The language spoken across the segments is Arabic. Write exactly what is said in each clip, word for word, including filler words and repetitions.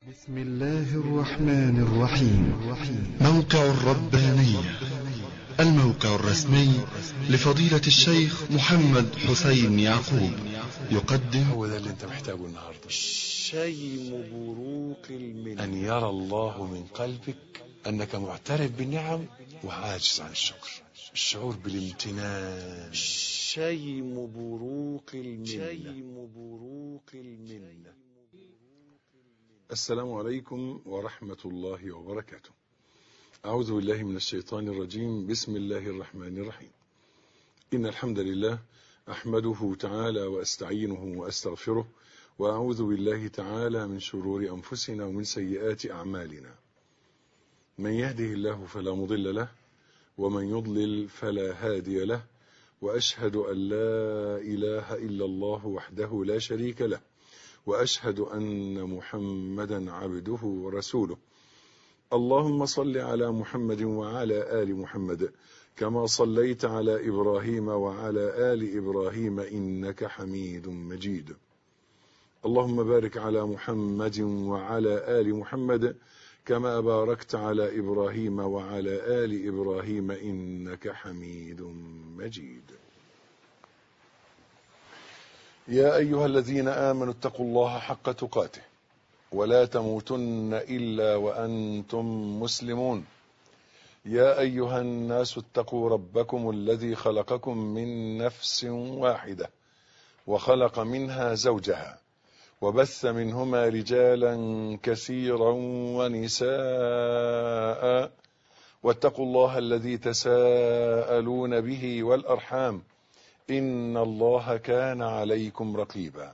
بسم الله الرحمن الرحيم. موقع الربانية، الموقع الرسمي لفضيلة الشيخ محمد حسين يعقوب، يقدم. هو ده اللي انت محتاجه النهاردة، شيم بروق المنة، أن يرى الله من قلبك أنك معترف بالنعم وعاجز عن الشكر، الشعور بالامتنان، شيم بروق المنة، شيم بروق المنة. السلام عليكم ورحمة الله وبركاته. أعوذ بالله من الشيطان الرجيم. بسم الله الرحمن الرحيم. إن الحمد لله أحمده تعالى وأستعينه وأستغفره، وأعوذ بالله تعالى من شرور أنفسنا ومن سيئات أعمالنا. من يهده الله فلا مضل له، ومن يضلل فلا هادي له، وأشهد أن لا إله إلا الله وحده لا شريك له، وأشهد أن محمدا عبده ورسوله. اللهم صل على محمد وعلى آل محمد كما صليت على إبراهيم وعلى آل إبراهيم إنك حميد مجيد. اللهم بارك على محمد وعلى آل محمد كما باركت على إبراهيم وعلى آل إبراهيم إنك حميد مجيد. يا أيها الذين آمنوا اتقوا الله حق تقاته ولا تموتن إلا وأنتم مسلمون. يا أيها الناس اتقوا ربكم الذي خلقكم من نفس واحدة وخلق منها زوجها وبث منهما رجالا كثيرا ونساء، واتقوا الله الذي تساءلون به والأرحام إن الله كان عليكم رقيبا.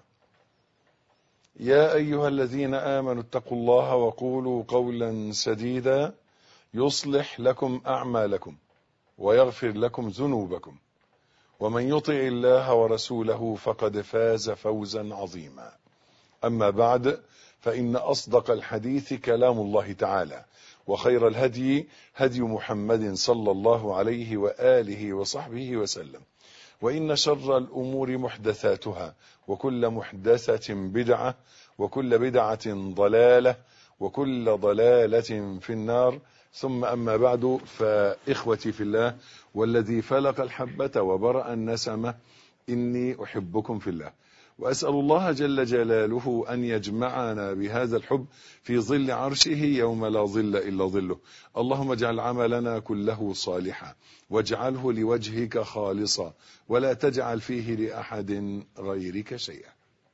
يا أيها الذين آمنوا اتقوا الله وقولوا قولا سديدا يصلح لكم أعمالكم ويغفر لكم ذنوبكم، ومن يطع الله ورسوله فقد فاز فوزا عظيما. أما بعد، فإن أصدق الحديث كلام الله تعالى، وخير الهدي هدي محمد صلى الله عليه وآله وصحبه وسلم، وإن شر الأمور محدثاتها، وكل محدثة بدعة، وكل بدعة ضلالة، وكل ضلالة في النار. ثم أما بعد، فإخوتي في الله والذي فلق الحبة وبرأ النسمة، إني أحبكم في الله، وأسأل الله جل جلاله أن يجمعنا بهذا الحب في ظل عرشه يوم لا ظل إلا ظله. اللهم اجعل عملنا كله صالحا، واجعله لوجهك خالصا، ولا تجعل فيه لأحد غيرك شيئا.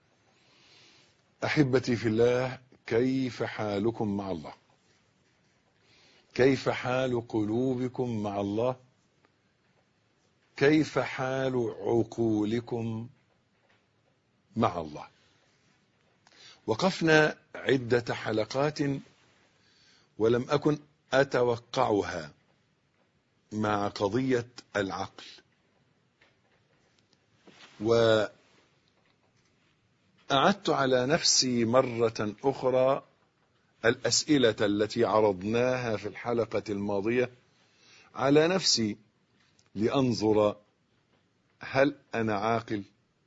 أحبتي في الله، كيف حالكم مع الله؟ كيف حال قلوبكم مع الله؟ كيف حال عقولكم مع الله؟ وقفنا عدة حلقات ولم أكن أتوقعها مع قضية العقل، وأعدت على نفسي مرة أخرى الأسئلة التي عرضناها في الحلقة الماضية على نفسي لأنظر هل أنا عاقل؟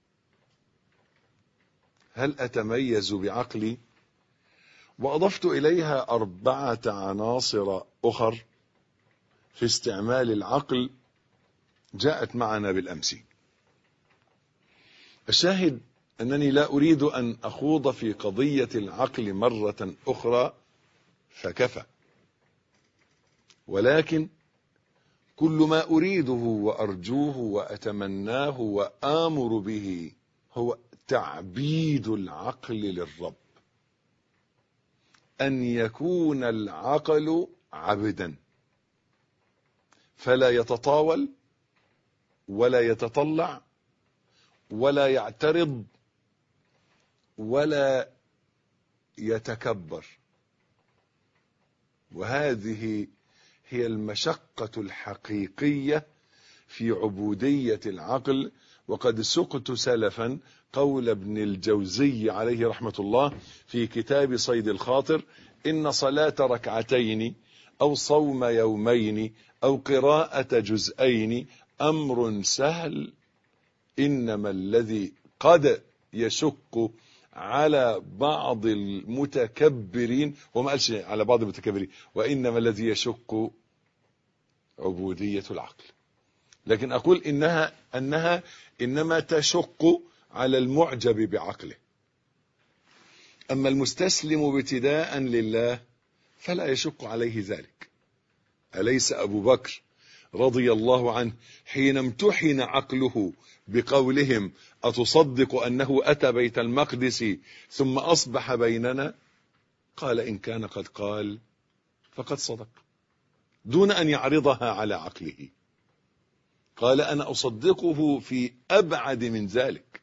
هل أتميز بعقلي؟ وأضفت إليها أربعة عناصر أخر في استعمال العقل جاءت معنا بالأمس. الشاهد أنني لا أريد أن أخوض في قضية العقل مرة أخرى فكفى، ولكن كل ما أريده وأرجوه وأتمناه وآمر به هو تعبيد العقل للرب، أن يكون العقل عبدا، فلا يتطاول ولا يتطلع ولا يعترض ولا يتكبر. وهذه هي المشقة الحقيقية في عبودية العقل. وقد سقت سلفا قول ابن الجوزي عليه رحمة الله في كتاب صيد الخاطر: إن صلاة ركعتين أو صوم يومين أو قراءة جزئين أمر سهل، إنما الذي قد يشق على بعض المتكبرين، وما قالش على بعض المتكبرين، وإنما الذي يشق عبودية العقل، لكن أقول إنها أنها إنما تشق على المعجب بعقله. أما المستسلم ابتداء لله فلا يشق عليه ذلك. أليس أبو بكر رضي الله عنه حين امتحن عقله بقولهم أتصدق أنه أتى بيت المقدس ثم أصبح بيننا، قال إن كان قد قال فقد صدق، دون أن يعرضها على عقله. قال أنا أصدقه في أبعد من ذلك،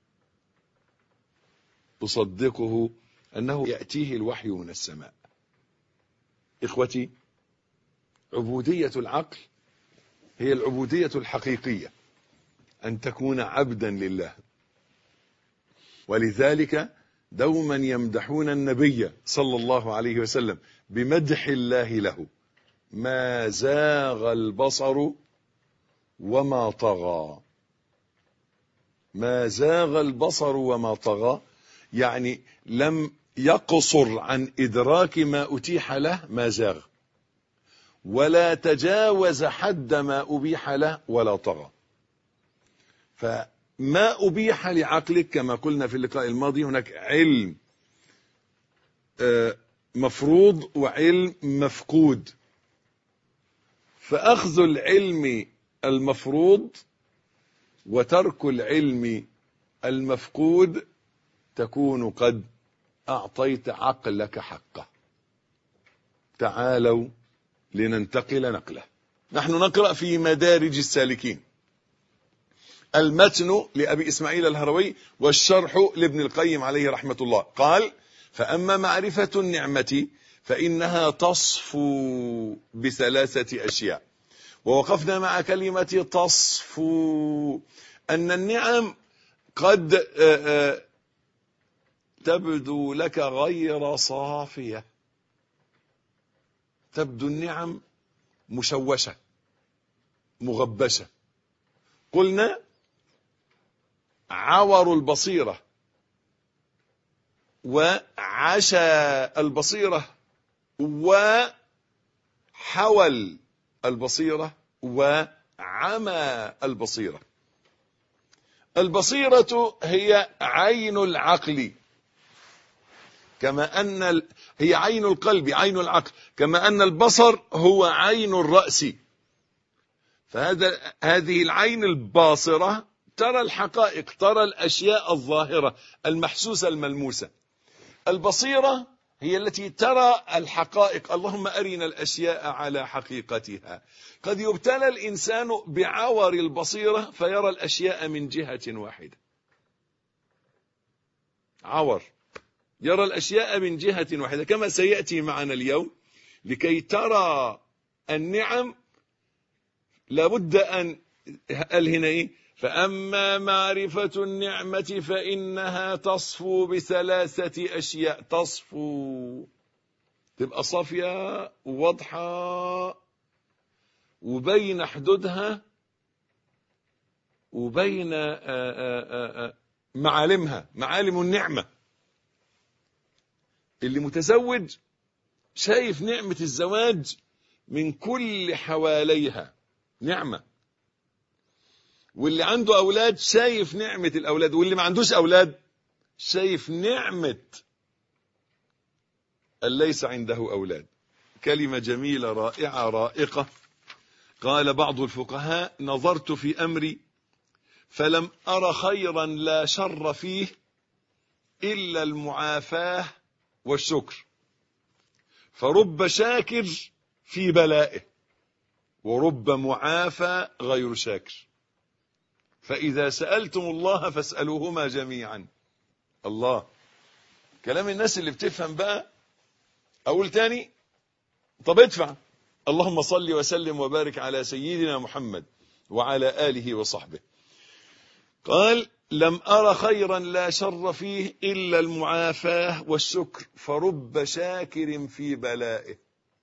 أصدقه أنه يأتيه الوحي من السماء. إخوتي، عبودية العقل هي العبودية الحقيقية، أن تكون عبدا لله. ولذلك دوما يمدحون النبي صلى الله عليه وسلم بمدح الله له: ما زاغ البصر وما طغى. ما زاغ البصر وما طغى يعني لم يقصر عن إدراك ما أتيح له ما زاغ، ولا تجاوز حد ما أبيح له ولا طغى. فما أبيح لعقلك كما قلنا في اللقاء الماضي، هناك علم مفروض وعلم مفقود، فأخذ العلم المفروض وترك العلم المفقود تكون قد أعطيت عقلك حقه. تعالوا لننتقل نقلة. نحن نقرأ في مدارج السالكين، المتن لأبي إسماعيل الهروي والشرح لابن القيم عليه رحمة الله. قال: فأما معرفة النعمة فإنها تصفو بثلاثة أشياء. ووقفنا مع كلمة تصفو، أن النعم قد تبدو لك غير صافية، تبدو النعم مشوشة مغبشة. قلنا عور البصيرة وعشى البصيرة وحول البصيرة وعمى البصيرة. البصيرة هي عين العقل، كما أن ال... هي عين القلب، عين العقل، كما أن البصر هو عين الرأس. فهذا هذه العين الباصرة ترى الحقائق، ترى الأشياء الظاهرة المحسوسة الملموسة. البصيرة هي التي ترى الحقائق، اللهم أرنا الأشياء على حقيقتها. قد يبتلى الإنسان بعور البصيرة فيرى الأشياء من جهة واحدة، عور، يرى الأشياء من جهة واحدة، كما سيأتي معنا اليوم. لكي ترى النعم لابد أن قال هنا إيه؟ فأما معرفة النعمة فإنها تصفو بثلاثة أشياء. تصفو تبقى صافية وواضحة، وبين حدودها وبين معالمها، معالم النعمة. اللي متزوج شايف نعمة الزواج من كل حواليها نعمة، واللي عنده أولاد شايف نعمة الأولاد، واللي ما عندوش أولاد شايف نعمة أن ليس عنده أولاد. كلمة جميلة رائعة رائقة. قال بعض الفقهاء: نظرت في أمري فلم أر خيرا لا شر فيه إلا المعافاة والشكر، فرب شاكر في بلائه ورب معافى غير شاكر، فإذا سألتم الله فاسألوهما جميعا. الله، كلام الناس اللي بتفهم بقى. أقول تاني، طب ادفع. اللهم صل وسلم وبارك على سيدنا محمد وعلى آله وصحبه. قال: لم أر خيرا لا شر فيه إلا المعافاة والشكر، فرب شاكر في بلائه.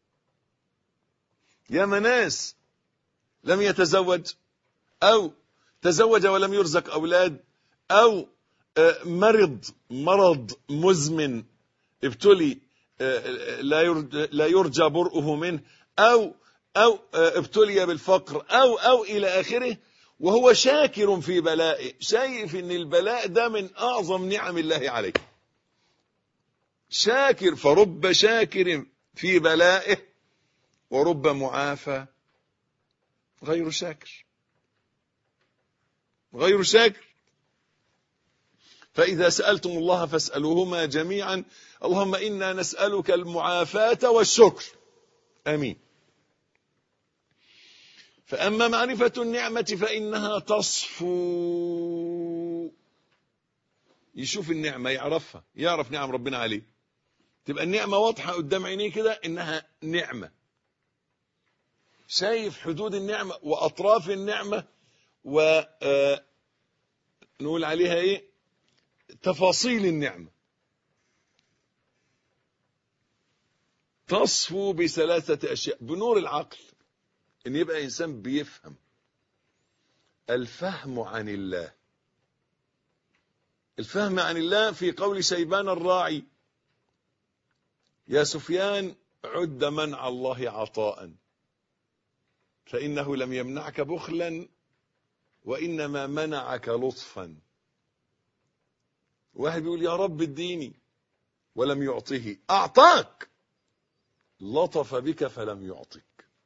يا مناس لم يتزوج، أو تزوج ولم يرزق أولاد، أو مرض مرض مزمن ابتلي لا يرجى, لا يرجى برؤه منه، أو أو ابتلي بالفقر أو أو إلى آخره، وهو شاكر في بلائه، شايف ان البلاء ده من أعظم نعم الله عليه، شاكر. فرب شاكر في بلائه ورب معافى غير شاكر غير شاكر. فإذا سألتم الله فاسألوهما جميعا. اللهم إنا نسألك المعافاة والشكر، آمين. فأما معرفة النعمة فإنها تصفو. يشوف النعمة يعرفها، يعرف نعم ربنا عليه، تبقى النعمة واضحة قدام عينيه كده إنها نعمة، شايف حدود النعمة وأطراف النعمة، ونقول عليها إيه، تفاصيل النعمة. تصفو بثلاثة أشياء: بنور العقل، إن يبقى إنسان بيفهم، الفهم عن الله. الفهم عن الله في قول شيبان الراعي: يا سفيان عد منع الله عطاء، فإنه لم يمنعك بخلا وإنما منعك لطفا. واحد بيقول يا رب اديني ولم يعطه، أعطاك، لطف بك فلم يعطك.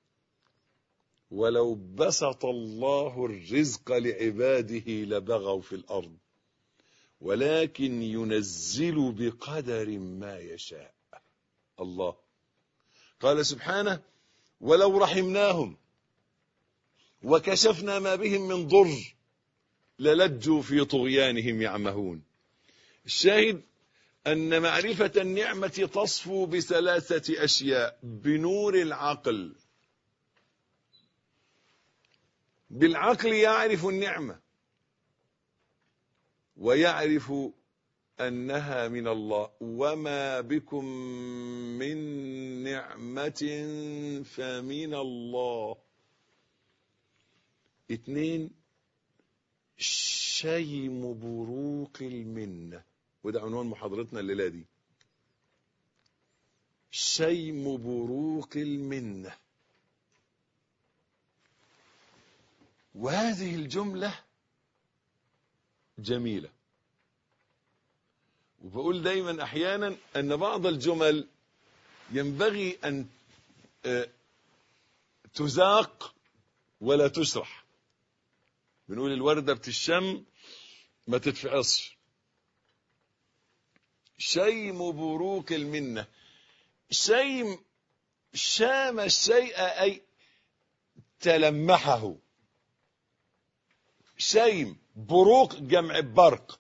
ولو بسط الله الرزق لعباده لبغوا في الأرض ولكن ينزل بقدر ما يشاء. الله قال سبحانه: ولو رحمناهم وكشفنا ما بهم من ضر للجوا في طغيانهم يعمهون. الشاهد أن معرفة النعمة تصفو بثلاثة أشياء: بنور العقل، بالعقل يعرف النعمة ويعرف أنها من الله، وما بكم من نعمة فمن الله. اثنين، شيم بروق المنة، وده عنوان محاضرتنا الليلة دي، شيم بروق المنة. وهذه الجملة جميلة، وبقول دايما أحيانا أن بعض الجمل ينبغي أن تذاق ولا تشرح. بنقول الوردة بتشم ما تتفعصش. شيم بروق المنة، شيم شام الشيء أي تلمحه. شيم بروق جمع برق،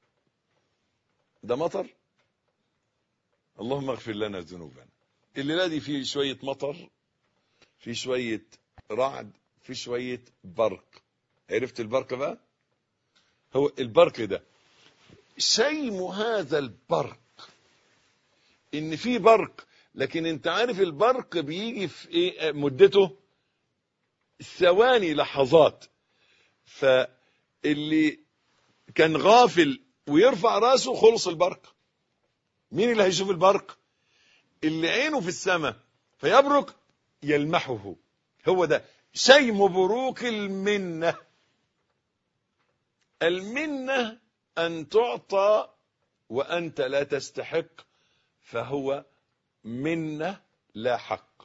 ده مطر. اللهم اغفر لنا ذنوبنا. الليلة دي فيه شوية مطر، في شوية رعد، في شوية برق. عرفت البرق بقى؟ هو البرق ده شيم هذا البرق، ان في برق، لكن انت عارف البرق بيجي في ايه مدته؟ ثواني، لحظات. فاللي كان غافل ويرفع راسه خلص البرق. مين اللي هيشوف البرق؟ اللي عينه في السماء فيبرق يلمحه. هو ده شيم بروق المنة. المنة أن تعطى وأنت لا تستحق، فهو منة لا حق.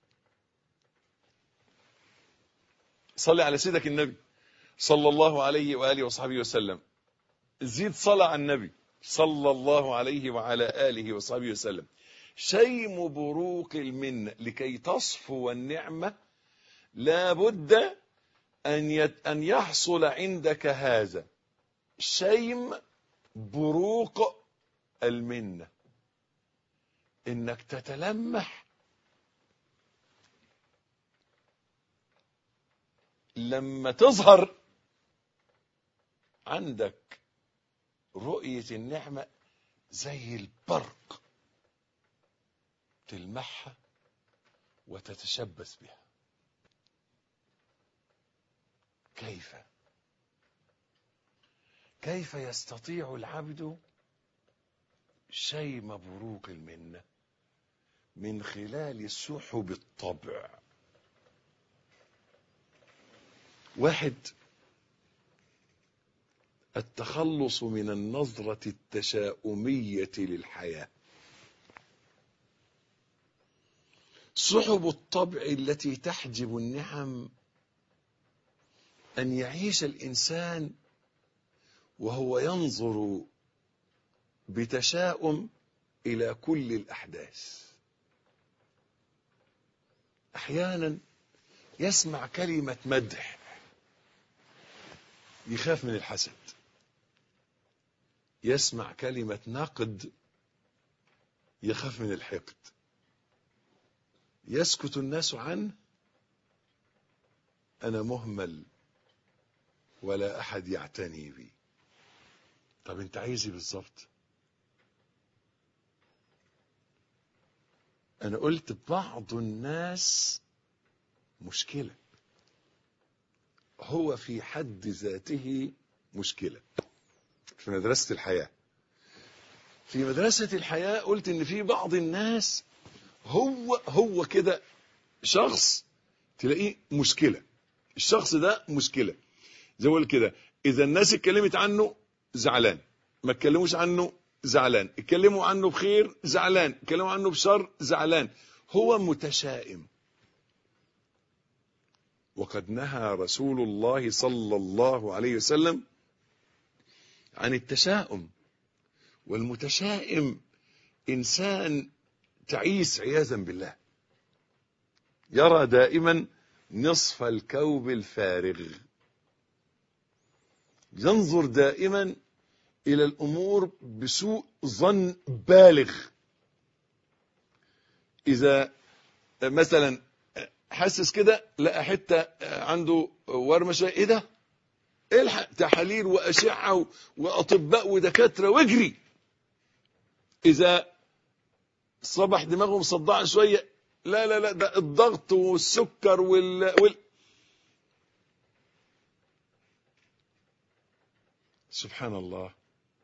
صلي على سيدك النبي صلى الله عليه وآله وصحبه وسلم. زيد صلاة على النبي صلى الله عليه وعلى آله وصحبه وسلم. شيم بروق المنة، لكي تصفو النعمة لا بد أن أن يحصل عندك هذا شيم بروق المنة، إنك تتلمح لما تظهر عندك رؤية النعمة زي البرق، تلمحها وتتشبث بها. كيف؟ كيف يستطيع العبد شيم بروق المنة؟ من خلال سحب الطبع. واحد، التخلص من النظرة التشاؤمية للحياة. سحب الطبع التي تحجب النعم أن يعيش الإنسان وهو ينظر بتشاؤم إلى كل الأحداث. أحيانا يسمع كلمة مدح يخاف من الحسد، يسمع كلمة نقد يخاف من الحقد، يسكت الناس عنه، أنا مهمل ولا أحد يعتني بي. طب أنت عايز ايه بالظبط؟ أنا قلت بعض الناس مشكلة، هو في حد ذاته مشكلة. في مدرسة الحياة، في مدرسة الحياة قلت إن في بعض الناس هو هو كده شخص تلاقيه مشكلة. الشخص ده مشكلة، زي ما قلت كده، إذا الناس اتكلمت عنه زعلان، ما اتكلموش عنه زعلان، اتكلموا عنه بخير زعلان، اتكلموا عنه بشر زعلان. هو متشائم. وقد نهى رسول الله صلى الله عليه وسلم عن التشاؤم. والمتشائم إنسان تعيس عياذا بالله، يرى دائما نصف الكوب الفارغ، ينظر دائما إلى الأمور بسوء ظن بالغ. إذا مثلا حسس كده لقى حتة عنده ورمشة، إيه ده؟ الحق، تحاليل وأشعة وأطباء ودكاترة واجري. إذا صبح دماغه مصدعة شوية، لا لا لا ده الضغط والسكر وال, وال... سبحان الله.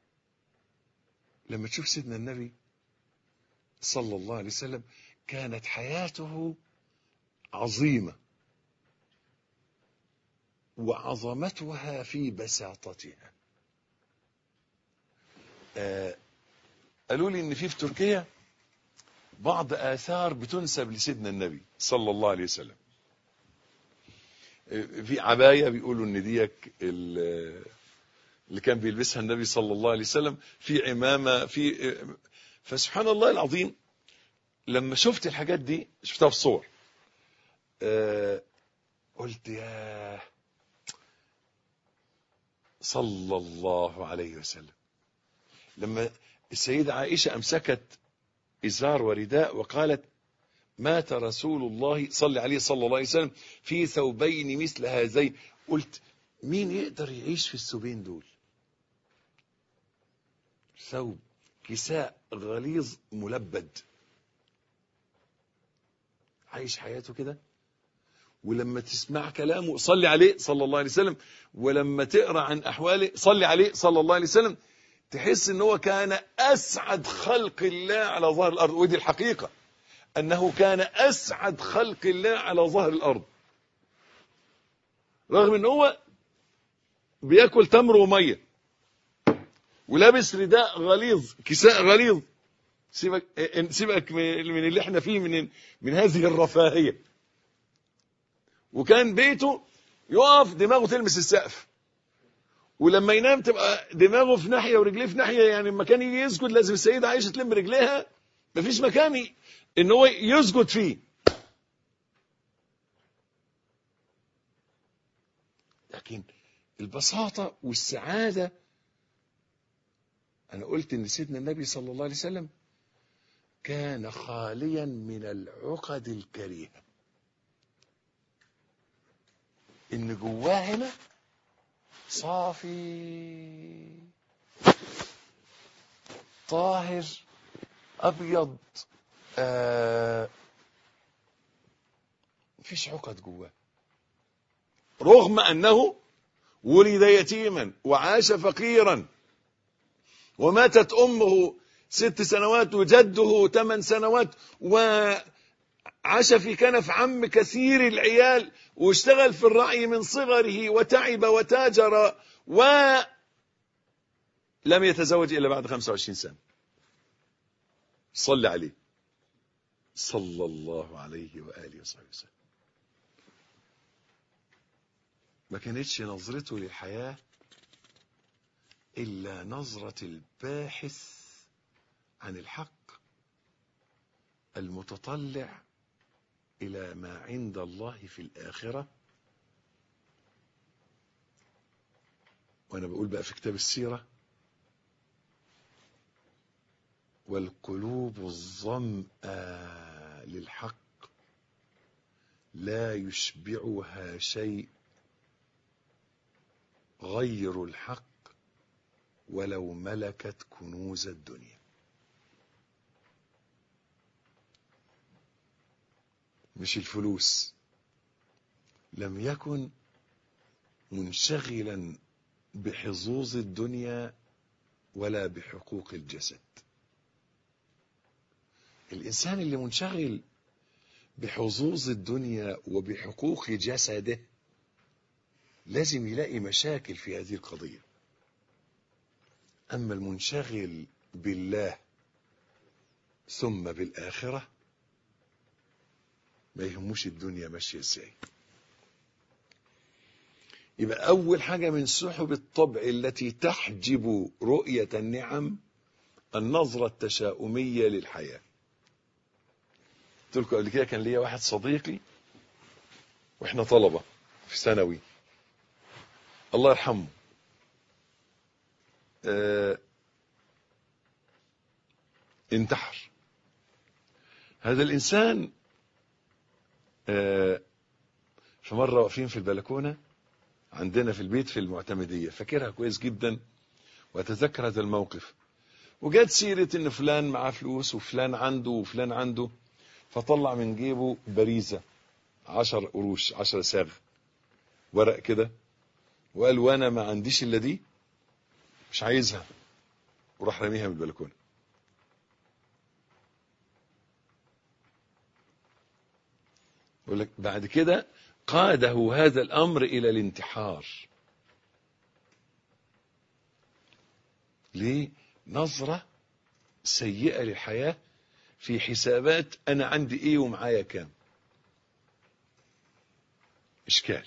لما تشوف سيدنا النبي صلى الله عليه وسلم كانت حياته عظيمة، وعظمتها في بساطتها. آه قالوا لي ان في في تركيا بعض آثار بتنسب لسيدنا النبي صلى الله عليه وسلم. في عباية بيقولوا ان ديك اللي كان بيلبسها النبي صلى الله عليه وسلم، في عمامة، في فسبحان الله العظيم. لما شفت الحاجات دي شفتها في صور، أه قلت يا صلى الله عليه وسلم. لما السيدة عائشة أمسكت إزار ورداء وقالت مات رسول الله صلى عليه صلى الله عليه وسلم في ثوبين مثل هذين، قلت مين يقدر يعيش في الثوبين دول؟ ثوب كساء غليظ ملبد، عايش حياته كده. ولما تسمع كلامه صلي عليه صلى الله عليه وسلم، ولما تقرأ عن أحواله صلي عليه صلى الله عليه وسلم، تحس ان هو كان أسعد خلق الله على ظهر الأرض. ودي الحقيقة، أنه كان أسعد خلق الله على ظهر الأرض، رغم ان هو بياكل تمر ومية ولابس رداء غليظ كساء غليظ. سيبك سيبك من اللي احنا فيه من من هذه الرفاهية. وكان بيته يقف دماغه تلمس السقف، ولما ينام تبقى دماغه في ناحية ورجليه في ناحية. يعني لما كان يجي يسجد لازم السيدة عائشة تلم رجليها، مفيش مكان ان هو يسجد فيه. لكن البساطة والسعادة، أنا قلت إن سيدنا النبي صلى الله عليه وسلم كان خاليا من العقد الكريهة، إن جواه هنا صافي طاهر أبيض، آه مفيش عقد جواه، رغم أنه ولد يتيما وعاش فقيرا، وماتت أمه ست سنوات وجده ثمان سنوات، وعاش في كنف عم كثير العيال، واشتغل في الرعي من صغره وتعب وتاجر، ولم يتزوج إلا بعد خمسة وعشرين سنة. صلى عليه صلى الله عليه وآله وصحبه وسلم. ما كانتش نظرته للحياة إلا نظرة الباحث عن الحق المتطلع إلى ما عند الله في الآخرة. وأنا بقول بقى في كتاب السيرة: والقلوب الظمآ للحق لا يشبعها شيء غير الحق ولو ملكت كنوز الدنيا. مش الفلوس. لم يكن منشغلا بحظوظ الدنيا ولا بحقوق الجسد. الإنسان اللي منشغل بحظوظ الدنيا وبحقوق جسده لازم يلاقي مشاكل في هذه القضية. أما المنشغل بالله ثم بالآخرة ما يهموش الدنيا ماشية ازاي. يبقى أول حاجة من سحب الطبع التي تحجب رؤية النعم النظرة التشاؤمية للحياة. قلت لكم قبل كده كان ليا واحد صديقي واحنا طلبة في ثانوي، الله يرحمه، اه انتحر. هذا الإنسان اه في مرة واقفين في البلكونة عندنا في البيت في المعتمدية، فاكرها كويس جدا وأتذكر هذا الموقف، وجات سيرة إن فلان معاه فلوس وفلان عنده وفلان عنده، فطلع من جيبه بريزة عشر قروش عشر ساغ ورق كده، وقال وانا ما عنديش الا دي مش عايزها، وراح رميها من البلكونه. يقول لك بعد كده قاده هذا الامر الى الانتحار. ليه؟ نظرة سيئة للحياة في حسابات انا عندي ايه ومعايا كام. اشكال.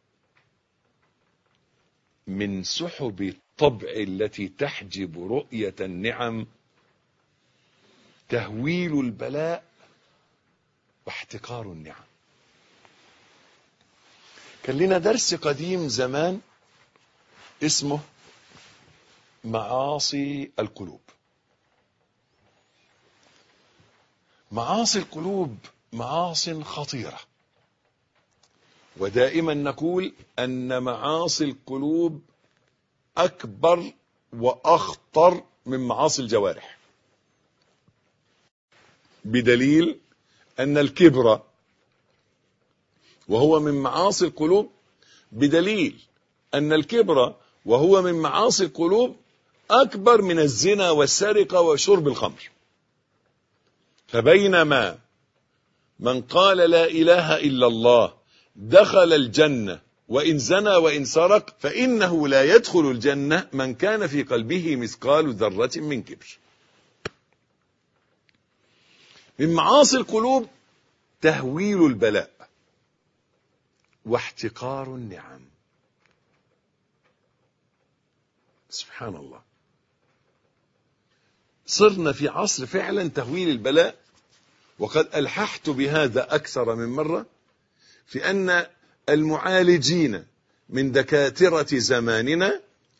من سحب الطبع التي تحجب رؤية النعم تهويل البلاء واحتقار النعم. كان لنا درس قديم زمان اسمه معاصي القلوب. معاصي القلوب معاص خطيرة، ودائما نقول أن معاصي القلوب أكبر وأخطر من معاصي الجوارح، بدليل أن الكبر وهو من معاصي القلوب، بدليل أن الكبر وهو من معاصي القلوب أكبر من الزنا والسرقة وشرب الخمر. فبينما من قال لا إله إلا الله دخل الجنة وإن زنى وإن سرق، فإنه لا يدخل الجنة من كان في قلبه مثقال ذرة من كبر. من معاصي القلوب تهويل البلاء واحتقار النعم. سبحان الله، صرنا في عصر فعلا تهويل البلاء. وقد ألححت بهذا أكثر من مرة في أن المعالجين من دكاترة زماننا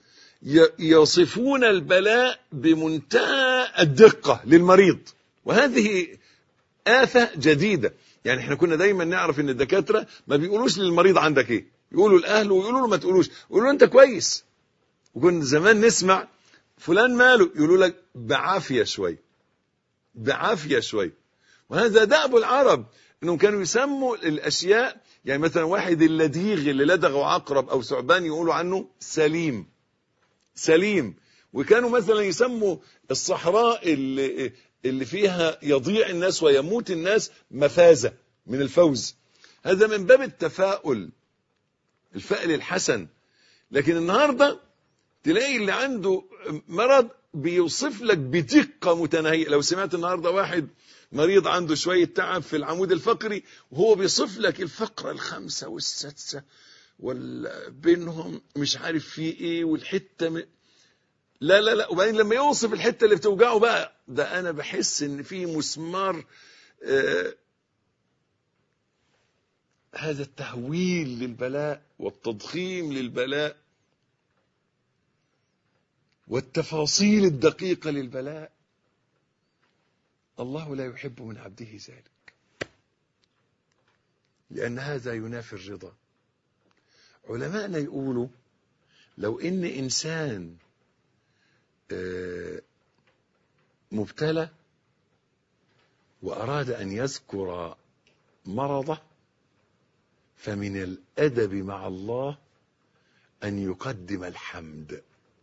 يصفون البلاء بمنتهى الدقة للمريض، وهذه آفة جديدة. يعني احنا كنا دايما نعرف ان الدكاترة ما بيقولوش للمريض عندك ايه، يقولوا الأهل ويقولوا له ما تقولوش، يقولوا انت كويس. وكنا زمان نسمع فلان ماله، يقولوا لك بعافية شوي بعافية شوي. وهذا دأب العرب، انهم كانوا يسموا الاشياء، يعني مثلا واحد اللديغ اللي لدغه عقرب او ثعبان يقولوا عنه سليم سليم. وكانوا مثلا يسموا الصحراء اللي, اللي فيها يضيع الناس ويموت الناس مفازة من الفوز. هذا من باب التفاؤل، الفأل الحسن. لكن النهاردة تلاقي اللي عنده مرض بيوصف لك بدقة متناهية. لو سمعت النهاردة واحد مريض عنده شوية تعب في العمود الفقري وهو بيصف لك الفقرة الخامسة والسادسة وبينهم مش عارف فيه ايه والحتة م... لا لا لا. وبعدين لما يوصف الحتة اللي بتوجعه بقى، ده انا بحس ان في مسمار. آه هذا التهويل للبلاء والتضخيم للبلاء والتفاصيل الدقيقة للبلاء، الله لا يحب من عبده ذلك، لأن هذا ينافي الرضا. علماءنا يقولوا لو إن إنسان مبتلى وأراد أن يذكر مرضه، فمن الأدب مع الله أن يقدم الحمد.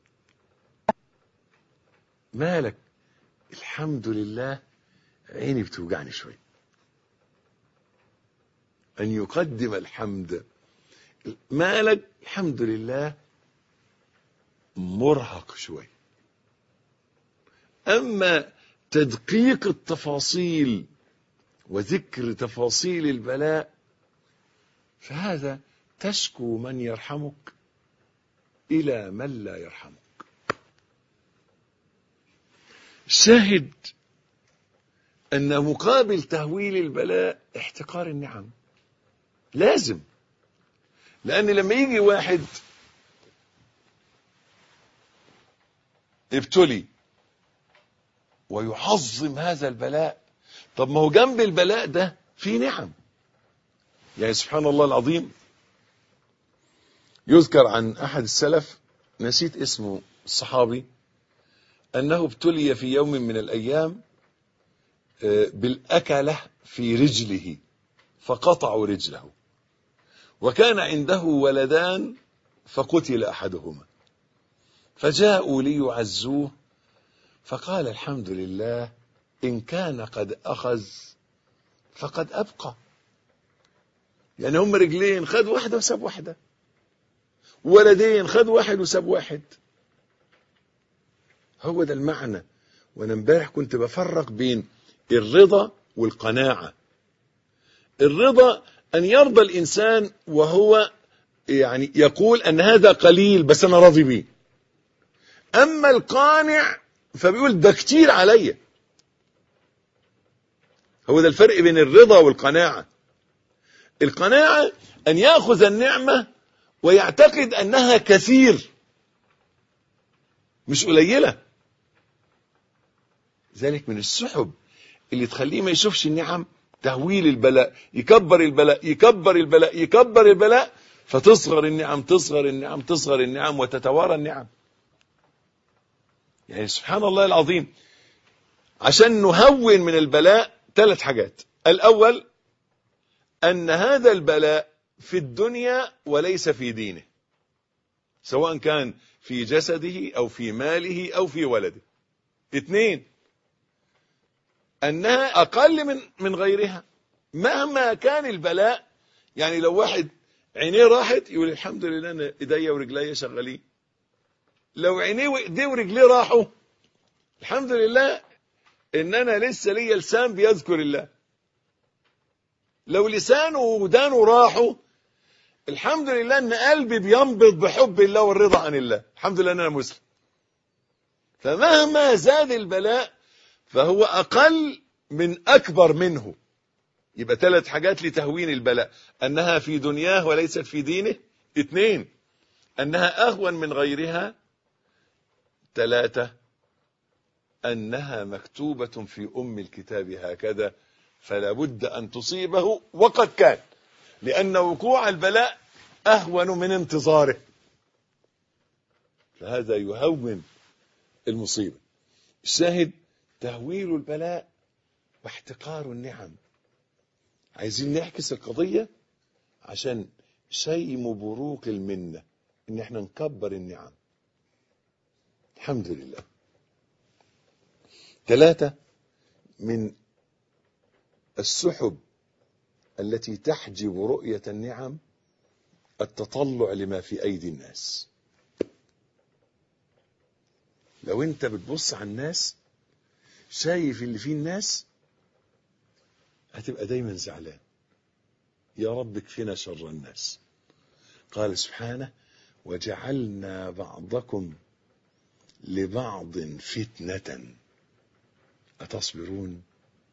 مالك؟ الحمد لله عيني بتوجعني شوي. أن يقدم الحمد. مالك؟ الحمد لله مرهق شوي. أما تدقيق التفاصيل وذكر تفاصيل البلاء فهذا تشكو من يرحمك إلى من لا يرحمك. الشاهد أن مقابل تهويل البلاء احتقار النعم لازم. لأن لما يجي واحد ابتلي ويعظم هذا البلاء، طب ما هو جنب البلاء ده في نعم. يعني سبحان الله العظيم، يذكر عن أحد السلف، نسيت اسمه الصحابي، أنه ابتلي في يوم من الأيام بالأكلة في رجله فقطعوا رجله، وكان عنده ولدان فقتل أحدهما، فجاءوا ليعزوه فقال الحمد لله إن كان قد أخذ فقد أبقى. يعني هم رجلين خد واحدة وساب واحدة، ولدين خد واحد وساب واحد. هو ده المعنى. وانا امبارح كنت بفرق بين الرضا والقناعة. الرضا أن يرضى الإنسان وهو يعني يقول أن هذا قليل بس أنا راضي بيه. أما القانع فبيقول ده كتير عليا. هو ده الفرق بين الرضا والقناعة. القناعة أن يأخذ النعمة ويعتقد أنها كثير مش قليلة. ذلك من السحب اللي تخليه ما يشوفش النعم، تهويل البلاء، يكبر البلاء يكبر البلاء يكبر البلاء، فتصغر النعم تصغر النعم تصغر النعم وتتوارى النعم. يعني سبحان الله العظيم، عشان نهون من البلاء ثلاث حاجات. الأول أن هذا البلاء في الدنيا وليس في دينه، سواء كان في جسده أو في ماله أو في ولده. اثنين، أنها أقل من من غيرها مهما كان البلاء. يعني لو واحد عينيه راحت يقول الحمد لله أن إيديا ورجلي شغالين. لو عينيه وإيديه ورجليه راحوا الحمد لله إن أنا لسه لي لسان بيذكر الله. لو لسانه ودانه راحوا الحمد لله أن قلبي بينبض بحب الله والرضا عن الله. الحمد لله أن أنا مسلم. فمهما زاد البلاء فهو أقل من أكبر منه. يبقى ثلاث حاجات لتهوين البلاء: أنها في دنياه وليست في دينه. اثنين، أنها أهون من غيرها. ثلاثة، أنها مكتوبة في أم الكتاب هكذا فلا بد أن تصيبه وقد كان، لأن وقوع البلاء أهون من انتظاره، فهذا يهون المصيبة. الشاهد تهويل البلاء واحتقار النعم. عايزين نعكس القضية عشان شيم بروق المنة، ان احنا نكبر النعم. الحمد لله. ثلاثة من السحب التي تحجب رؤية النعم التطلع لما في أيدي الناس. لو انت بتبص على الناس شايف اللي فيه الناس هتبقى دايما زعلان. يا رب اكفنا شر الناس. قال سبحانه وجعلنا بعضكم لبعض فتنة أتصبرون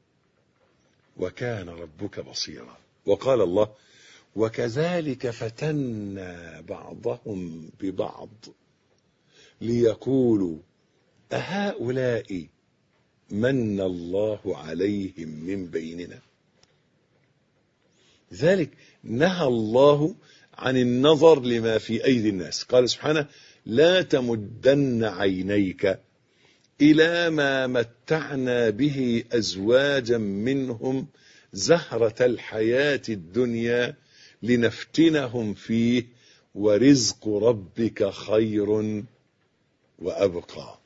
وكان ربك بصيرا. وقال الله وكذلك فتنا بعضهم ببعض ليقولوا أهؤلاء من الله عليهم من بيننا. ذلك نهى الله عن النظر لما في أيدي الناس. قال سبحانه لا تمدن عينيك إلى ما متعنا به أزواجا منهم زهرة الحياة الدنيا لنفتنهم فيه ورزق ربك خير وأبقى.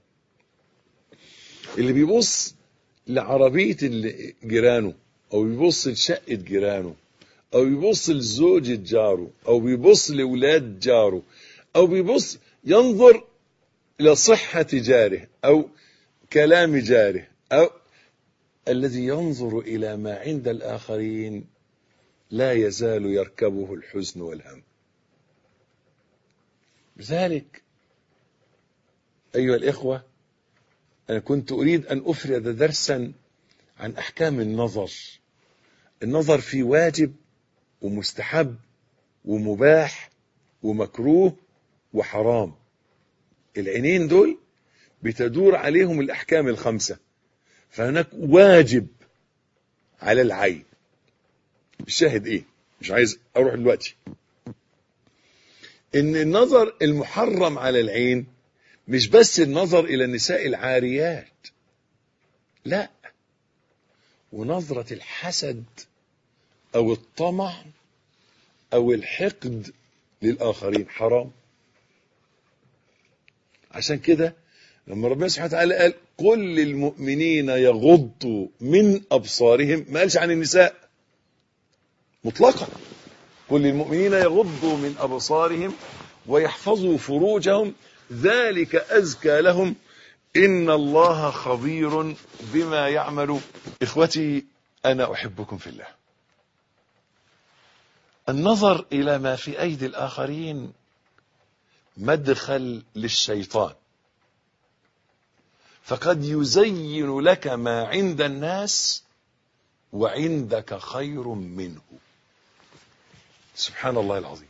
اللي بيبص لعربية جيرانه أو بيبص لشقة جيرانه أو بيبص لزوجة جاره أو بيبص لأولاد جاره أو بيبص ينظر إلى صحة جاره أو كلام جاره أو الذي ينظر إلى ما عند الآخرين لا يزال يركبه الحزن والهم. لذلك أيها الإخوة أنا كنت أريد أن أفرد درسا عن أحكام النظر. النظر في واجب ومستحب ومباح ومكروه وحرام. العينين دول بتدور عليهم الأحكام الخمسة. فهناك واجب على العين. الشاهد إيه؟ مش عايز أروح دلوقتي. إن النظر المحرم على العين مش بس النظر إلى النساء العاريات، لا، ونظرة الحسد أو الطمع أو الحقد للآخرين حرام. عشان كده لما ربنا سبحانه وتعالى قال قل للمؤمنين يغضوا من أبصارهم ما قالش عن النساء مطلقا. قل للمؤمنين يغضوا من أبصارهم ويحفظوا فروجهم ذلك أزكى لهم إن الله خبير بما يعمل. إخوتي أنا أحبكم في الله. النظر إلى ما في أيدي الآخرين مدخل للشيطان، فقد يزين لك ما عند الناس وعندك خير منه. سبحان الله العظيم.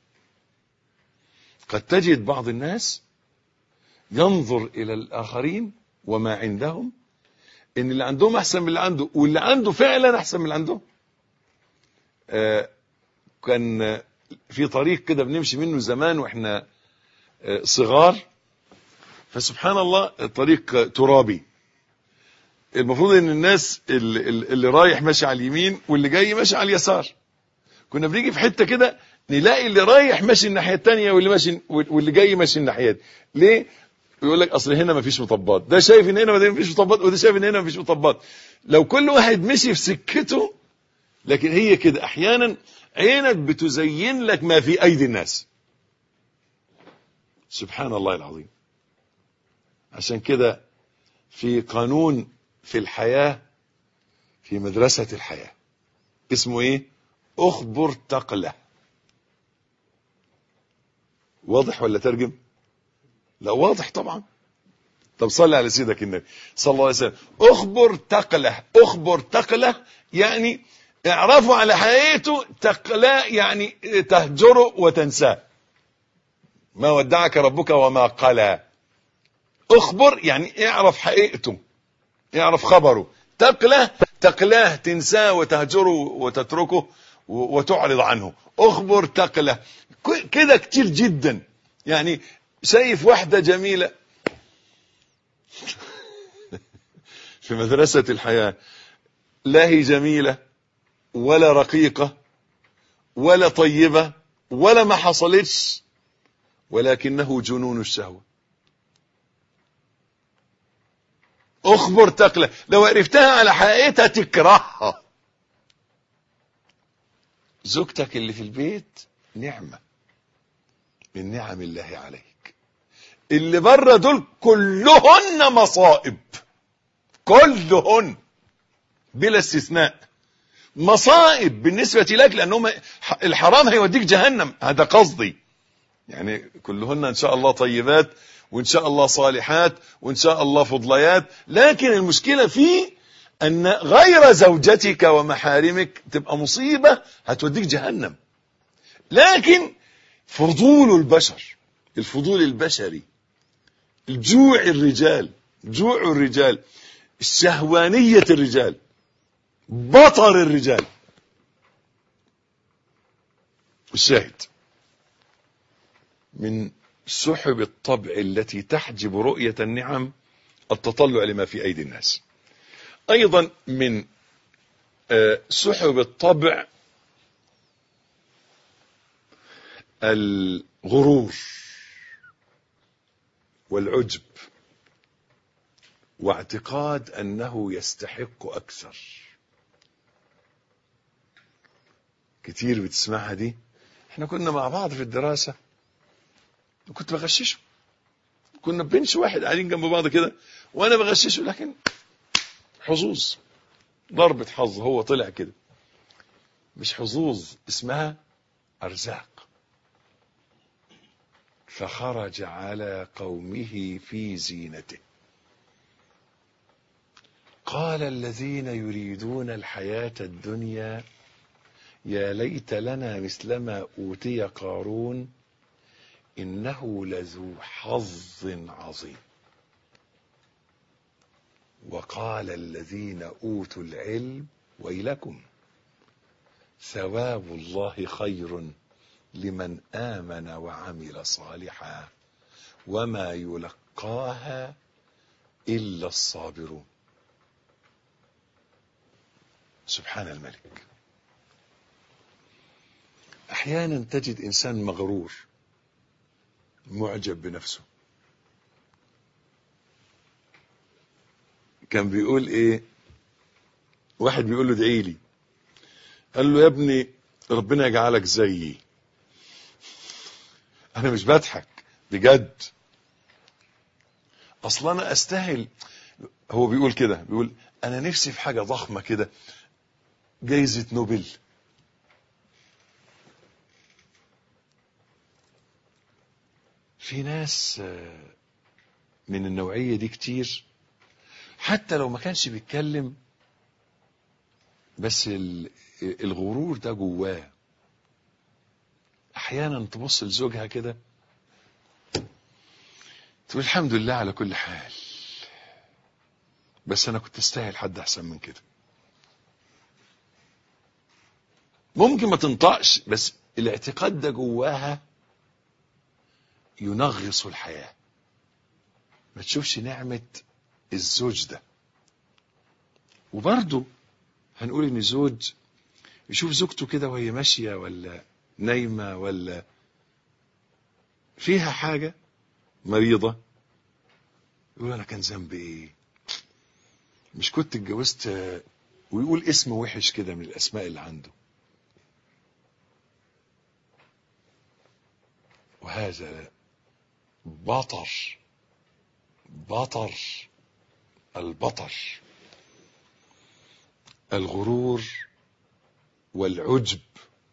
قد تجد بعض الناس ينظر إلى الآخرين وما عندهم إن اللي عندهم أحسن من اللي عنده، واللي عنده فعلا أحسن من اللي عندهم. آه كان في طريق كده بنمشي منه زمان وإحنا آه صغار، فسبحان الله الطريق ترابي. المفروض إن الناس اللي, اللي رايح ماشي على اليمين واللي جاي ماشي على اليسار. كنا بنيجي في حتة كده نلاقي اللي رايح ماشي الناحية التانية واللي ماشي واللي جاي ماشي الناحية دي. ليه؟ يقول لك اصل هنا مفيش مطبات، ده شايف ان هنا مفيش مطبات وده شايف ان هنا مفيش مطبات. لو كل واحد مشي في سكته، لكن هي كده احيانا عينك بتزين لك ما في ايدي الناس. سبحان الله العظيم. عشان كده في قانون في الحياة في مدرسة الحياة اسمه ايه؟ اخبر تقلة. واضح ولا ترجم؟ لا واضح طبعا. طب صلي على سيدك النبي صلى الله عليه وسلم. اخبر تقله. اخبر تقله يعني اعرفوا على حقيقته. تقلا يعني تهجره وتنساه. ما ودعك ربك وما قلى. اخبر يعني اعرف حقيقته، اعرف خبره. تقله تقلاه تنساه وتهجره وتتركه وتعرض عنه. اخبر تقله. كده كتير جدا. يعني شايف واحدة جميلة في مدرسة الحياة لا هي جميلة ولا رقيقة ولا طيبة ولا ما حصلتش، ولكنه جنون الشهوة. اخبر تقلى، لو عرفتها على حقيقتها تكرهها. زوجتك اللي في البيت نعمة من نعم الله عليك. اللي بره دول كلهن مصائب، كلهن بلا استثناء مصائب بالنسبة لك، لأنهم الحرام هيوديك جهنم، هذا قصدي. يعني كلهن إن شاء الله طيبات، وإن شاء الله صالحات، وإن شاء الله فضليات، لكن المشكلة فيه أن غير زوجتك ومحارمك تبقى مصيبة هتوديك جهنم. لكن فضول البشر، الفضول البشري، الجوع الرجال، جوع الرجال، الشهوانية الرجال، بطر الرجال. الشاهد من سحب الطبع التي تحجب رؤية النعم التطلع لما في أيدي الناس. أيضا من سحب الطبع الغرور والعجب واعتقاد أنه يستحق أكثر. كتير بتسمعها دي. احنا كنا مع بعض في الدراسة وكنت بغششه، كنا بنش واحد قاعدين جنب بعض كده وانا بغششه، لكن حظوظ، ضربة حظ، هو طلع كده. مش حظوظ، اسمها أرزاق. فخرج على قومه في زينته قال الذين يريدون الحياة الدنيا يا ليت لنا مثل ما أوتي قارون إنه لذو حظ عظيم. وقال الذين أوتوا العلم ويلكم ثواب الله خير لمن آمن وعمل صالحا وما يلقاها إلا الصابرون. سبحان الملك. أحيانا تجد إنسان مغرور معجب بنفسه. كان بيقول إيه، واحد بيقول له ادعي لي، قال له يا ابني ربنا يجعلك زيي. أنا مش بضحك بجد، أصلا أنا أستاهل. هو بيقول كده، بيقول أنا نفسي في حاجة ضخمة كده، جايزة نوبل. في ناس من النوعية دي كتير، حتى لو ما كانش بيتكلم بس الغرور ده جواه. احيانا تبص لزوجها كده تقول الحمد لله على كل حال، بس انا كنت استاهل حد احسن من كده. ممكن ما تنطقش، بس الاعتقاد ده جواها ينغص الحياة. ما تشوفش نعمة الزوج ده. وبرضه هنقول ان زوج يشوف زوجته كده وهي ماشية ولا نايمة ولا فيها حاجة، مريضة، يقول انا كان ذنبي ايه، مش كنت اتجوزت، ويقول اسم وحش كده من الاسماء اللي عنده. وهذا بطر، بطر البطر، الغرور والعجب.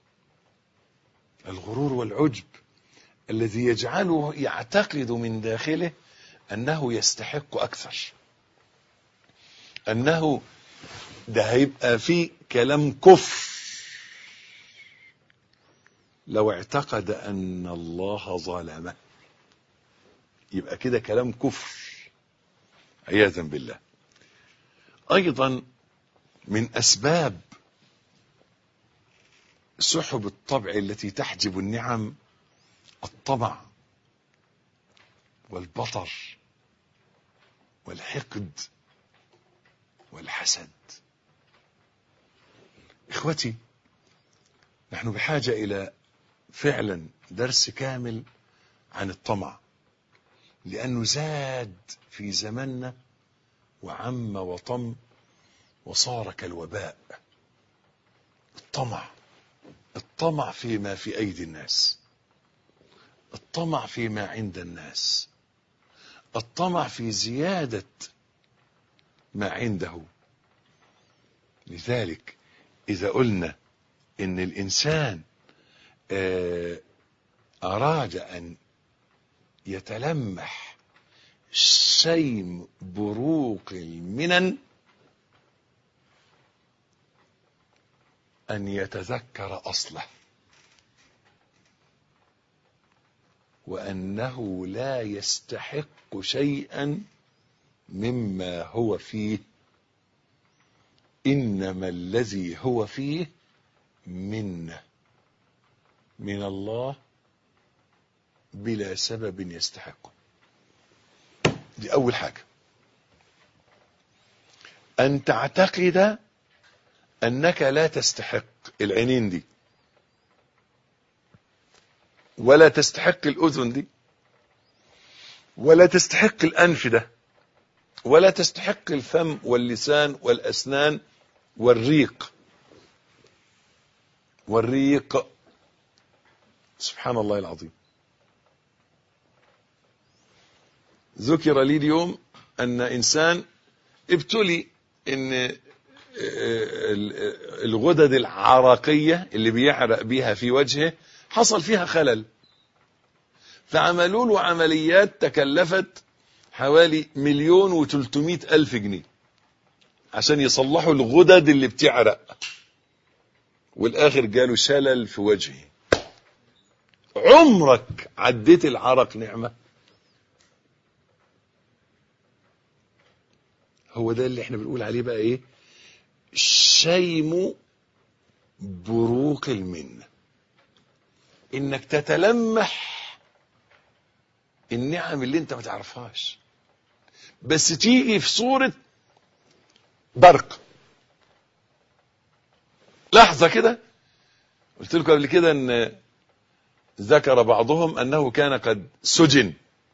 الغرور والعجب الذي يجعله يعتقد من داخله أنه يستحق أكثر، أنه ده هيبقى فيه كلام كفر لو اعتقد أن الله ظلمه، يبقى كده كلام كفر عياذا بالله. أيضا من أسباب سحب الطبع التي تحجب النعم الطمع والبطر والحقد والحسد. إخوتي، نحن بحاجة إلى فعلا درس كامل عن الطمع، لأنه زاد في زمننا وعم وطم وصار كالوباء. الطمع الطمع فيما في أيدي الناس، الطمع فيما عند الناس، الطمع في زيادة ما عنده. لذلك إذا قلنا إن الإنسان أراد أن يتلمح شيم بروق المنن، أن يتذكر أصله، وأنه لا يستحق شيئا مما هو فيه، إنما الذي هو فيه منه من الله بلا سبب يستحقه. دي أول حاجة، أن تعتقد أنك لا تستحق العينين دي، ولا تستحق الأذن دي، ولا تستحق الأنف ده، ولا تستحق الفم واللسان والأسنان والريق والريق سبحان الله العظيم. ذكر لي اليوم أن إنسان ابتلي إن الغدد العرقية اللي بيعرق بيها في وجهه حصل فيها خلل، فعملوا له عمليات تكلفت حوالي مليون وتلتمائة ألف جنيه عشان يصلحوا الغدد اللي بتعرق، والآخر جاله شلل في وجهه. عمرك عديت العرق نعمة؟ هو ده اللي احنا بنقول عليه بقى ايه؟ شيم بروق المنة، انك تتلمح النعم اللي انت ما تعرفهاش، بس تيجي في صورة برق. لحظة كده، قلت لكم قبل كده ان ذكر بعضهم انه كان قد سجن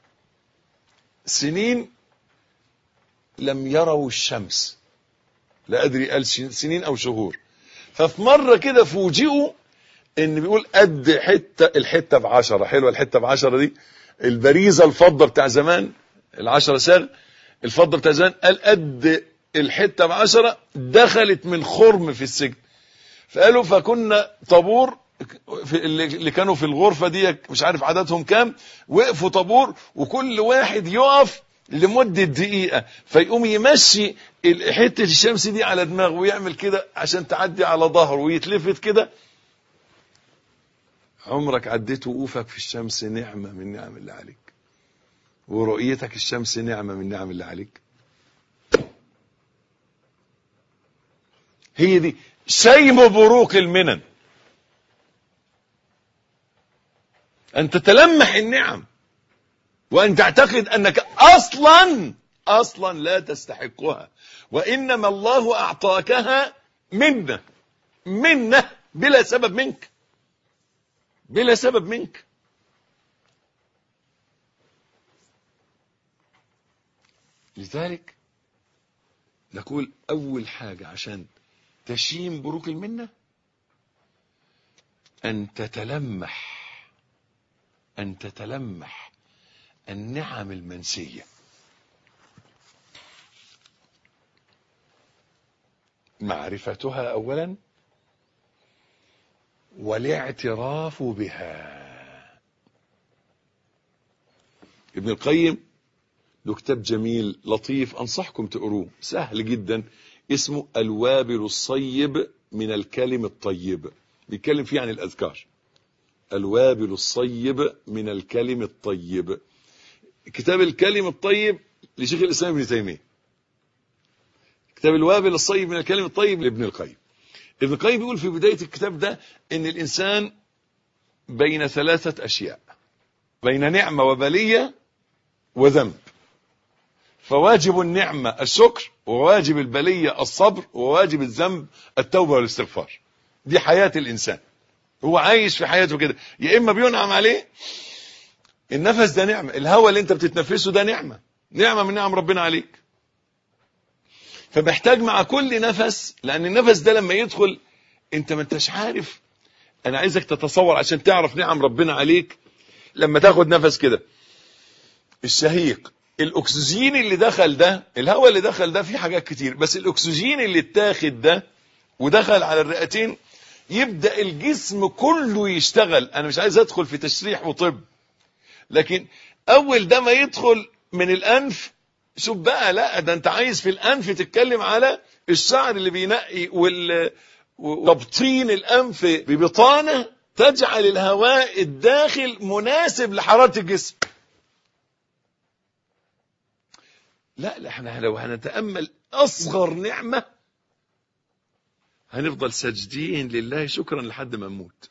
سنين لم يروا الشمس، لا ادري قال سنين او شهور، ففي مرة كده فوجئوا ان بيقول قد حتة الحتة بعشرة. حلوة الحتة بعشرة دي، البريزة الفضة بتاع زمان، العشرة ساغ الفضة بتاع زمان، قال قد الحتة بعشرة دخلت من خرم في السجن. فقالوا فكنا طابور في اللي كانوا في الغرفة دي، مش عارف عددهم كام، وقفوا طابور وكل واحد يقف لمدة دقيقة، فيقوم يمشي حتة الشمس دي على دماغه ويعمل كده عشان تعدي على ظهره ويتلفت كده. عمرك عديت وقوفك في الشمس نعمة من نعم الله عليك، ورؤيتك الشمس نعمة من نعم الله عليك. هي دي شيم بروق المنن، أن تتلمح النعم وأن تعتقد أنك أصلا أصلا لا تستحقها، وإنما الله أعطاكها منه منه بلا سبب منك، بلا سبب منك. لذلك نقول أول حاجة عشان تشيم بروق المنة أن تتلمح أن تتلمح النعم المنسية. معرفتها أولا، والاعتراف بها. ابن القيم له كتاب جميل لطيف أنصحكم تقروه، سهل جدا، اسمه الوابل الصيب من الكلم الطيب، بيتكلم فيه عن الأذكار. الوابل الصيب من الكلم الطيب، كتاب الكلم الطيب لشيخ الإسلام ابن تيمية، كتاب الوابل الصيب من الكلم الطيب لابن القيم. ابن القيم بيقول في بداية الكتاب ده ان الإنسان بين ثلاثة أشياء، بين نعمة وبلية وذنب، فواجب النعمة الشكر، وواجب البلية الصبر، وواجب الذنب التوبة والاستغفار. دي حياة الإنسان، هو عايش في حياته كده، يا إما بينعم عليه. النفس ده نعمة، الهواء اللي انت بتتنفسه ده نعمة، نعمة من نعم ربنا عليك. فمحتاج مع كل نفس، لأن النفس ده لما يدخل انت ما انتش عارف. انا عايزك تتصور عشان تعرف نعم ربنا عليك. لما تاخد نفس كده، الشهيق، الاكسجين اللي دخل ده، الهواء اللي دخل ده فيه حاجات كتير، بس الاكسجين اللي اتاخد ده ودخل على الرئتين، يبدأ الجسم كله يشتغل. انا مش عايز ادخل في تشريح وطب، لكن اول ده ما يدخل من الانف، شوف بقى، لا ده انت عايز في الانف تتكلم على الشعر اللي بينقي وال وتبطين الانف ببطانه تجعل الهواء الداخل مناسب لحرارة الجسم. لا لا احنا لو هنتأمل اصغر نعمة هنفضل ساجدين لله شكرا لحد ما نموت.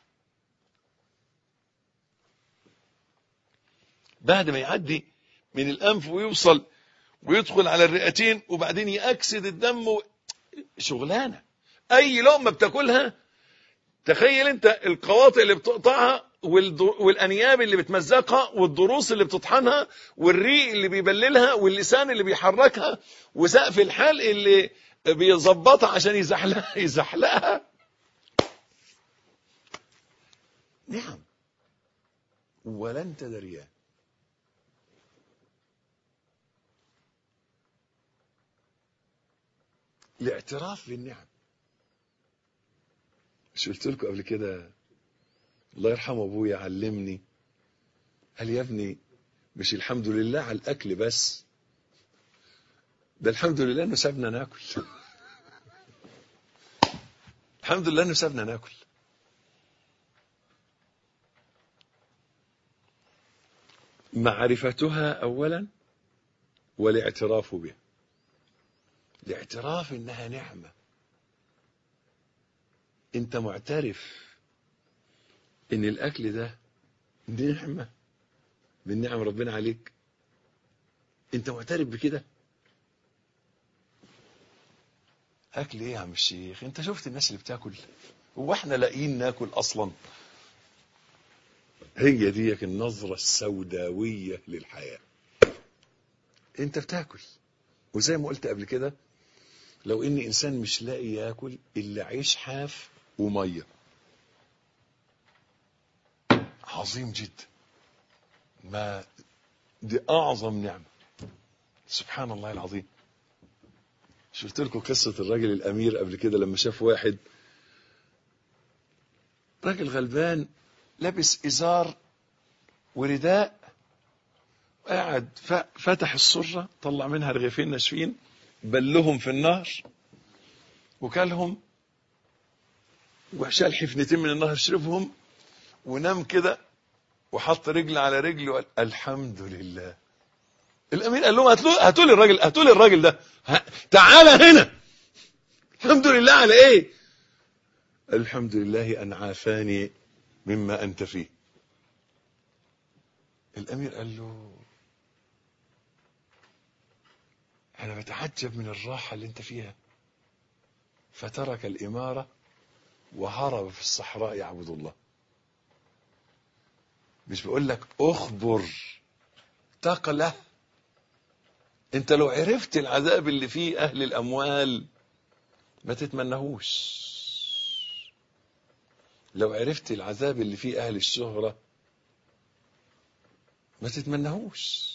بعد ما يعدي من الانف ويوصل ويدخل على الرئتين وبعدين يأكسد الدم و... شغلانة. اي لقمة بتاكلها تخيل انت القواطع اللي بتقطعها والانياب اللي بتمزقها والضروس اللي بتطحنها والريق اللي بيبللها واللسان اللي بيحركها وسقف الحلق اللي بيظبطها عشان يزحلقها يزحلقها. نعم ولن تدريها. الاعتراف بالنعم. مش قلت لكم قبل كده الله يرحمه ابويا علمني، قال يا ابني مش الحمد لله على الاكل بس، ده الحمد لله انه سابنا ناكل. الحمد لله انه سابنا ناكل. معرفتها اولا والاعتراف بها. الاعتراف انها نعمة، انت معترف ان الاكل ده نعمة من نعم ربنا عليك، انت معترف بكده. اكل ايه يا عم الشيخ؟ انت شفت الناس اللي بتاكل؟ هو احنا لاقيين ناكل اصلا؟ هي ديك النظرة السوداوية للحياة. انت بتاكل، وزي ما قلت قبل كده لو ان انسان مش لاقي ياكل الا عيش حاف وميه، عظيم جدا، ما دي اعظم نعمه. سبحان الله العظيم. شفت لكم قصه الراجل الامير قبل كده لما شاف واحد راجل غلبان لابس ازار ورداء، قاعد فتح السره طلع منها رغيفين ناشفين بلهم في النهر وكلهم وشال حفنتين من النهر شربهم ونام كده وحط رجل على رجل وقال الحمد لله. الامير قال لهم هاتوا لي الراجل، هاتوا لي الراجل ده، تعالى هنا. الحمد لله على ايه؟ الحمد لله ان عافاني مما انت فيه. الامير قال له انا بتعجب من الراحه اللي انت فيها. فترك الاماره وهرب في الصحراء يعبد الله. مش بقول لك اخبر تقله؟ انت لو عرفت العذاب اللي فيه اهل الاموال ما تتمنهوش، لو عرفت العذاب اللي فيه اهل الشهرة ما تتمنهوش،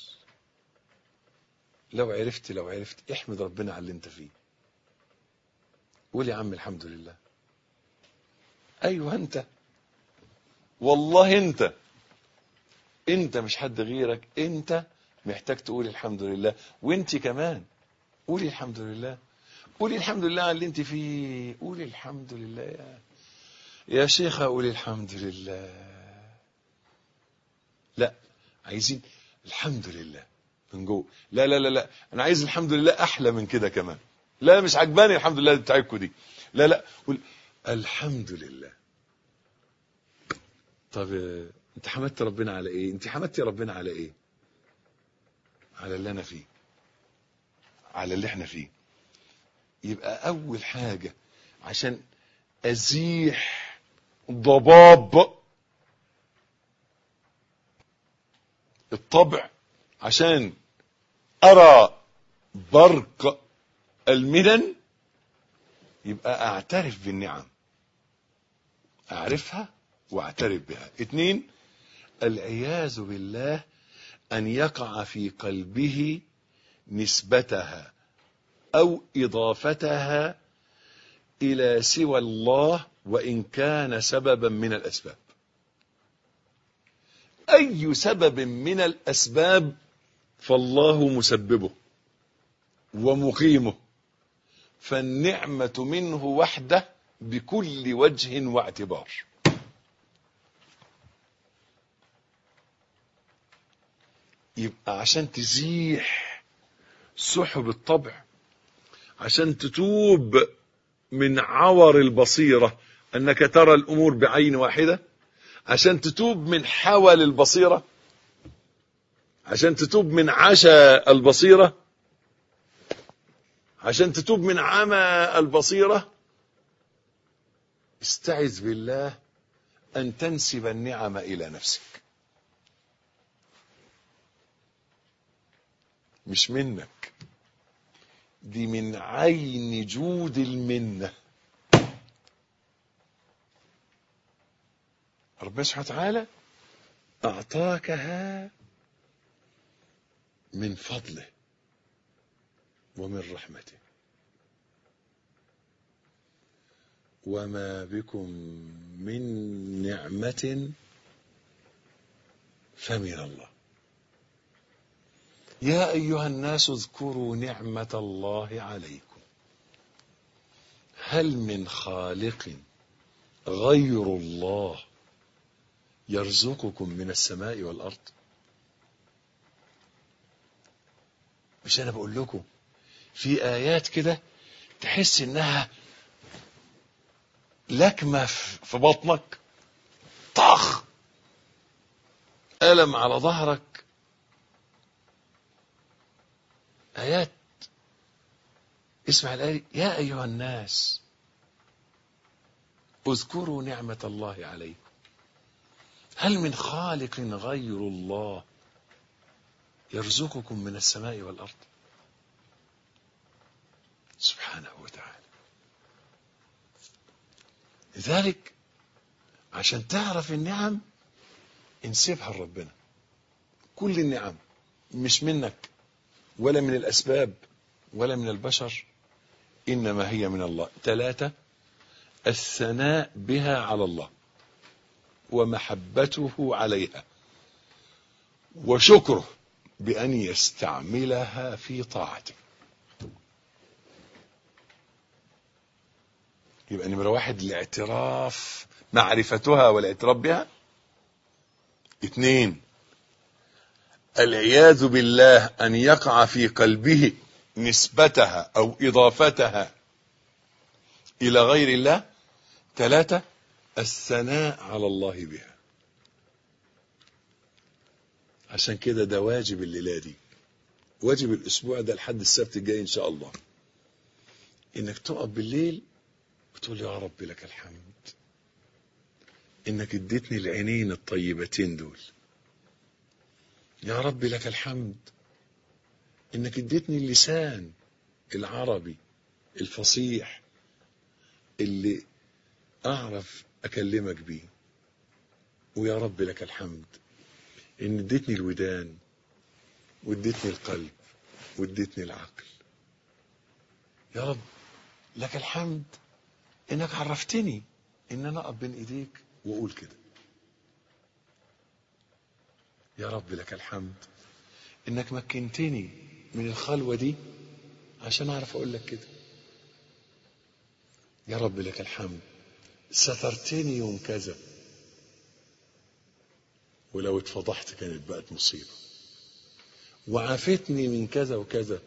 لو عرفت لو عرفت احمد ربنا على اللي انت فيه. قول يا عم الحمد لله. ايوه انت، والله انت انت مش حد غيرك، انت محتاج تقول الحمد لله. وانت كمان قولي الحمد لله، قولي الحمد لله على اللي انت فيه. قولي الحمد لله يا, يا شيخة، قولي الحمد لله. لا عايزين الحمد لله من جوه. لا لا لا لا انا عايز الحمد لله احلى من كده كمان. لا مش عجباني الحمد لله بتاعتكم دي. لا لا قول الحمد لله. طب انت حمدت ربنا على ايه؟ انت حمدتي ربنا على ايه؟ على اللي انا فيه، على اللي احنا فيه. يبقى اول حاجة عشان ازيح ضباب الطبع عشان ارى برق المنن، يبقى اعترف بالنعم، اعرفها واعترف بها. اتنين، العياذ بالله ان يقع في قلبه نسبتها او اضافتها الى سوى الله وان كان سببا من الاسباب. اي سبب من الاسباب فالله مسببه ومقيمه، فالنعمة منه وحده بكل وجه واعتبار. يبقى عشان تزيح سحب الطبع، عشان تتوب من عور البصيرة انك ترى الامور بعين واحدة، عشان تتوب من حول البصيرة، عشان تتوب من عشا البصيرة، عشان تتوب من عمى البصيرة، استعذ بالله ان تنسب النعم الى نفسك، مش منك، دي من عين جود المنة. ربنا سبحانه وتعالى اعطاكها من فضله ومن رحمته، وما بكم من نعمة فمن الله. يا أيها الناس اذكروا نعمة الله عليكم، هل من خالق غير الله يرزقكم من السماء والأرض؟ مش أنا بقول لكم في آيات كده تحس إنها لكمة في بطنك، طخ، ألم على ظهرك. آيات، اسمع الآية: يا أيها الناس اذكروا نعمة الله عليكم، هل من خالق غير الله يرزقكم من السماء والأرض؟ سبحانه وتعالى. لذلك عشان تعرف النعم انسبها لربنا. كل النعم مش منك ولا من الأسباب ولا من البشر، إنما هي من الله. ثلاثة، الثناء بها على الله ومحبته عليها وشكره بأن يستعملها في طاعته. يبقى نمرة واحد الاعتراف، معرفتها والاعتراف بها. اثنين، العياذ بالله أن يقع في قلبه نسبتها أو إضافتها إلى غير الله. ثلاثة، الثناء على الله بها. عشان كده ده واجب الليلة دي، واجب الأسبوع ده لحد السبت الجاي إن شاء الله، إنك تقف بالليل وتقول يا رب لك الحمد إنك اديتني العينين الطيبتين دول، يا رب لك الحمد إنك اديتني اللسان العربي الفصيح اللي أعرف أكلمك بيه، ويا رب لك الحمد إن اديتني الودان واديتني القلب واديتني العقل. يا رب لك الحمد إنك عرفتني إن أنا أقف بين إيديك وأقول كده. يا رب لك الحمد إنك مكنتني من الخلوة دي عشان أعرف أقول لك كده. يا رب لك الحمد سترتني يوم كذا، ولو اتفضحت كانت بقت مصيبة، وعافتني من كذا وكذا،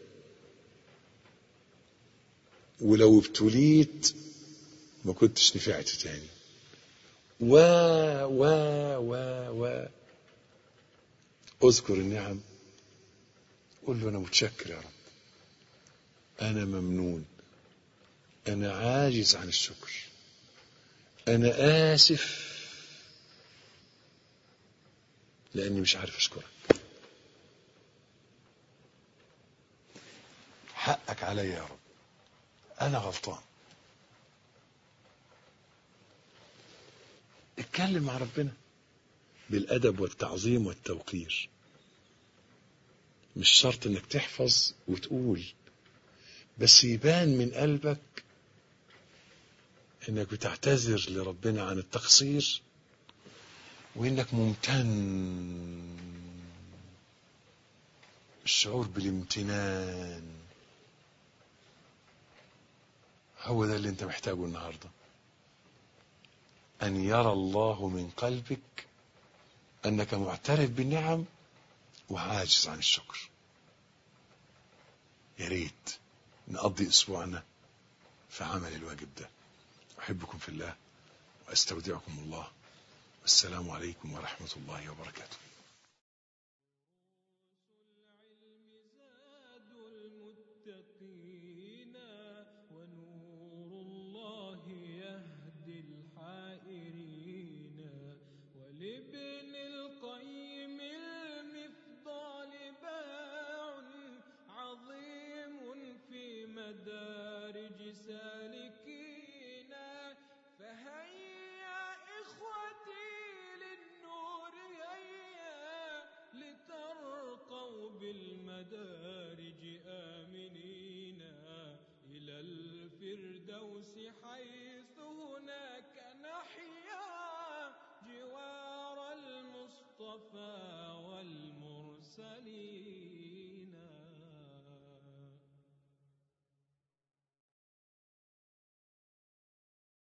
ولو ابتليت ما كنتش نفعت تاني، و و و و اذكر النعم، قول له انا متشكر يا رب، انا ممنون، انا عاجز عن الشكر، أنا آسف لأني مش عارف أشكرك، حقك علي يا رب، أنا غلطان. اتكلم مع ربنا بالأدب والتعظيم والتوقير. مش شرط انك تحفظ وتقول، بس يبان من قلبك انك بتعتذر لربنا عن التقصير، وانك ممتن. الشعور بالامتنان هو ده اللي انت محتاجه النهارده، ان يرى الله من قلبك انك معترف بالنعم وعاجز عن الشكر. يا ريت نقضي اسبوعنا في عمل الواجب ده. احبكم في الله واستودعكم الله، والسلام عليكم ورحمة الله وبركاته. ونور الله يهدي الحائرين، ولابن القيم المفضال باع عظيم في مدارج سالكين. فهيا إخوتي للنور هيا، لترقوا بالمدارج آمنين إلى الفردوس، حيث هناك نحيا جوار المصطفى والمرسلين.